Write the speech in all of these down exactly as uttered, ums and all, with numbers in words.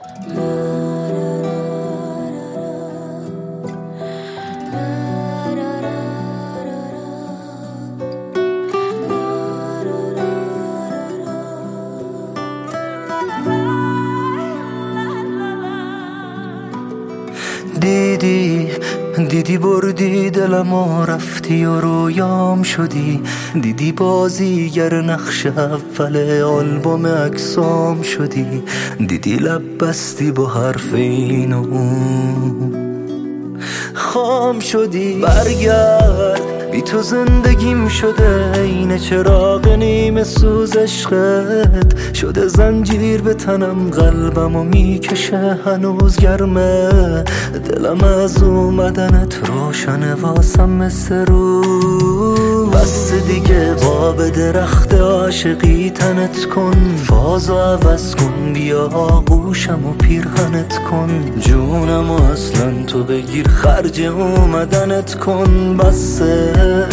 دیدی دیدی بردی دلم و رفتی و رویام شدی، دیدی بازیگر نقش اول آلبوم عکسام شدی، دیدی لب بستی با حرف این و اون خام شدی. برگرد بی تو زندگیم شده عین چراغ نیمه سوز عشقت، شده زنجیر به تنم قلبم و میکشه هنوز گرمه، دلم از اومدنت روشنه واسم مثل روز. بس دیگه باب درخت عاشقی تنت کن، فازو عوض کن، بیا آغوشم و پیرهنت کن، جونم و اصلا تو بگیر خرج اومدنت کن. بسه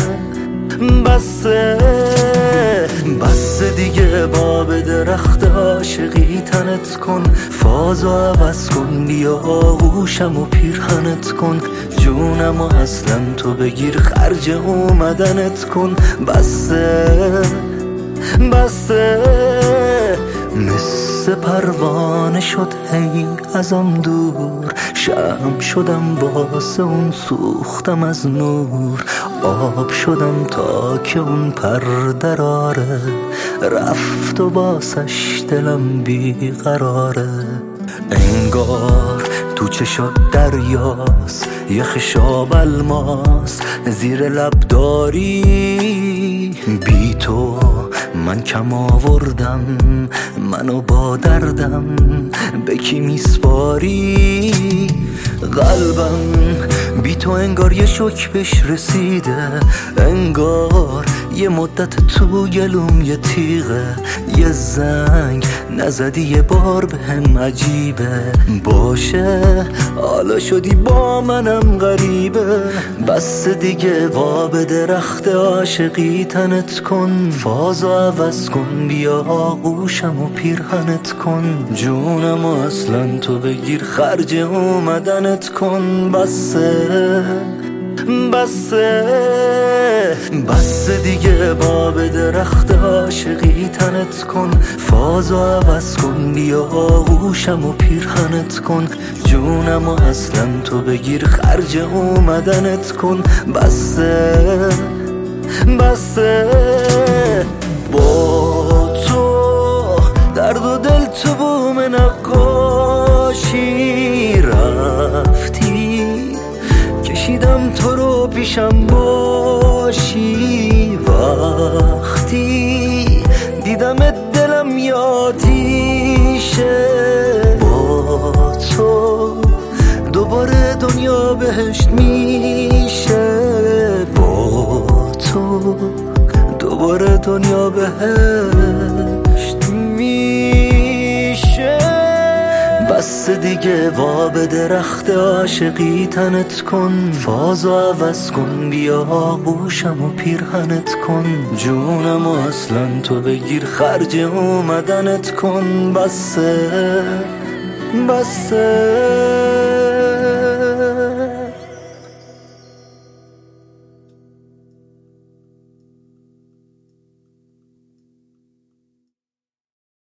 بسه بسه دیگه باب درخت عاشقی تنت کن، فازو عوض کن، بیا آغوشم و پیرهنت کن، جونم و اصلا تو بگیر خرج اومدنت کن. بسه بسه مثل پروانه شد هی ازم دور، شمع شدم واسه اون، سوختم از نور، آب شدم تا که اون پردراره، رفت و باسش دلم بیقراره. انگار تو چشات دریاست یه خشاب الماس، زیر لب داری بی تو من کم آوردم، منو با دردم به کی میسپاری. قلبم بی تو انگار یه شوک بهش رسیده، انگار یه مدت تو گلوم یه تیغه، یه زنگ نزدی یه بار به هم عجیبه، باشه حالا شدی با منم غریبه. بس دیگه باب درخت عاشقی تنت کن، فازو عوض کن، بیا آغوشم و پیرهنت کن، جونم و اصلا تو بگیر خرج اومدنت کن. بسه بسه بسه دیگه باب درخت عاشقی تنت کن، فازو عوض کن، بیا آغوشم و پیرهنت کن، جونم و اصلا تو بگیر خرج اومدنت کن. بسه بسه با تو درد و دل تو بوم نقاشی، رفتی کشیدم تو رو پیشم باشی، وقتی دیدم دلم یادیشه، با تو دوباره دنیا بهشت میشه، با تو دوباره دنیا بهشت میشه. بس دیگه باب درخت عاشقی تنت کن، فازو عوض کن، بیا آغوشم و پیرهنت کن، جونم و اصلا تو بگیر خرج اومدنت کن. بسه بسه